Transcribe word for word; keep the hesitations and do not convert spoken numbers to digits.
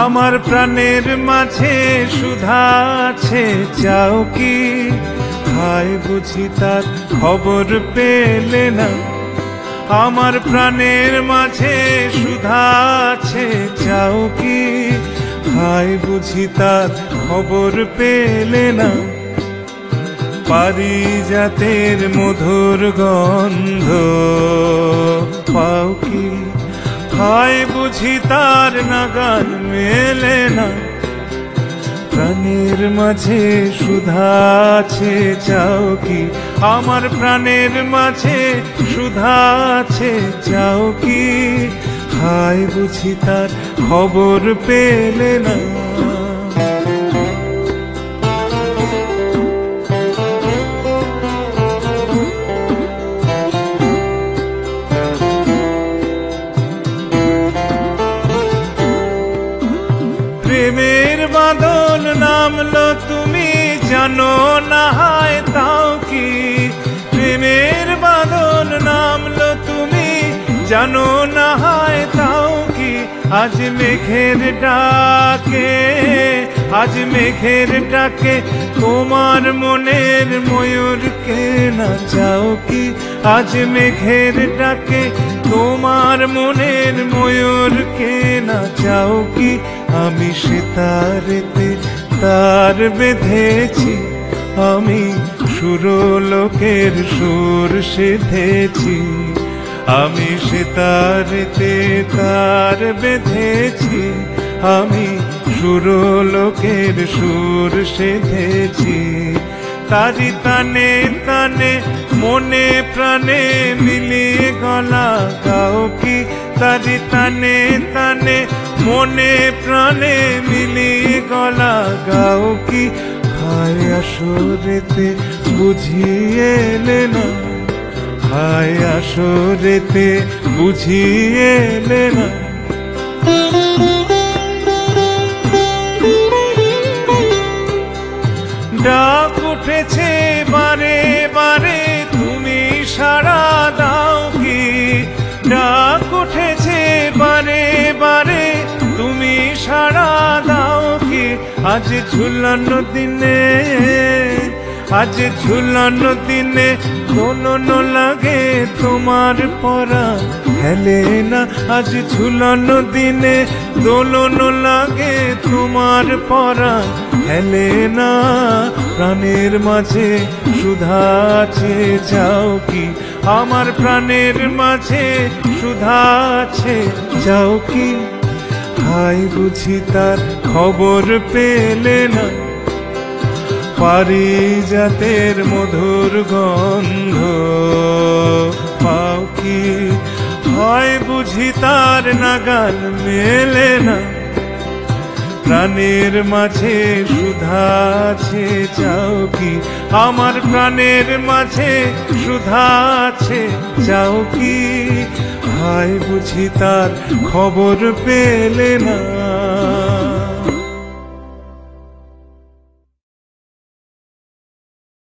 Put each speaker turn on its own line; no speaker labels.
আমার প্রাণের মাঝে সুধা আছে চাও কি? হায় বুঝি তার খবর পেলে না। আমার প্রাণের মাঝে সুধা আছে চাও কি? হায় বুঝি তার খবর পেলে না। পারিজাতের মধুর গন্ধ পাও কি? হায় বুঝি তার নাগাল মেলে না। প্রাণের মাঝে সুধা আছে চাও কি? আমার প্রাণের মাঝে সুধা আছে চাও কি? হায় বুঝি তার খবর পেলে না। প্রেমের বাদল নামলো তুমি জানো না হায় তাও কি? প্রেমের বাদল নামলো তুমি জানো না হায় তাও কি? আজ মেঘের ডাকে, আজ মেঘের ডাকে তোমার মনের ময়ূরকে নাচাও কি? আজ মেঘের ডাকে তোমার মনের ময়ূরকে নাচাও কি? আমি সেতারেতে তার বেঁধেছি, আমি সুরলোকের সুর সেধেছি। আমি সেতারেতে তার বেঁধেছি, আমি সুরলোকের সুর সেধেছি। তারি তানে তানে মনে প্রাণে মিলিয়ে গলা গাও কি? তারি তানে তানে মনে প্রাণে মিলিয়ে গলা গাও কি? হায় আসরেতে বুঝিয়ে এলে না, হায় আসরেতে বুঝিয়ে এলে না। ডাক উঠেছে বারে বারে তুমি সাড়া দাও কি? ডাক উঠেছে বারে বারে তুমি সাড়া দাও কি? আজ ঝুলানো দিনে, আজ ঝুলানো দিনে দোলন লাগে তোমার পরা হেলে না। আজ ঝুলানো দিনে দোলন লাগে তোমার পরা হেলে না। প্রাণের মাঝে সুধা আছে চাও কি? আমার প্রাণের মাঝে সুধা আছে চাও কি? হায় বুঝি তার খবর পেলে না। পারিজাতের মধুর গন্ধ পাও কি? হায় বুঝি তার নাগাল মেলে না। প্রাণের মাঝে সুধা আছে চাও কি? আমার প্রাণের মাঝে সুধা আছে চাও কি? হায় বুঝি তার খবর পেলে না।